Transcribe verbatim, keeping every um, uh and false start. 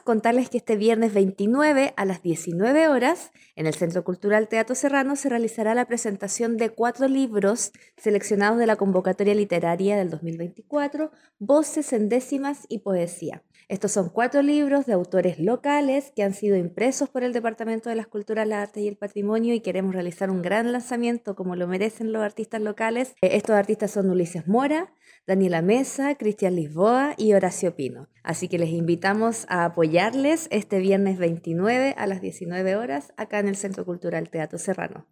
contarles que este viernes veintinueve a las diecinueve horas en el Centro Cultural Teatro Serrano se realizará la presentación de cuatro libros seleccionados de la convocatoria literaria del dos mil veinticuatro, Voces en décimas y Poesía. Estos son cuatro libros de autores locales que han sido impresos por el Departamento de las Culturas, las Artes y el Patrimonio y queremos realizar un gran lanzamiento como lo merecen los artistas locales. Eh, estos artistas son Ulises Mora, Daniela Mesa, Cristian Lisboa y Horacio Pino. Así que les invitamos a apoyarles este viernes veintinueve a las diecinueve horas acá en el Centro Cultural Teatro Serrano.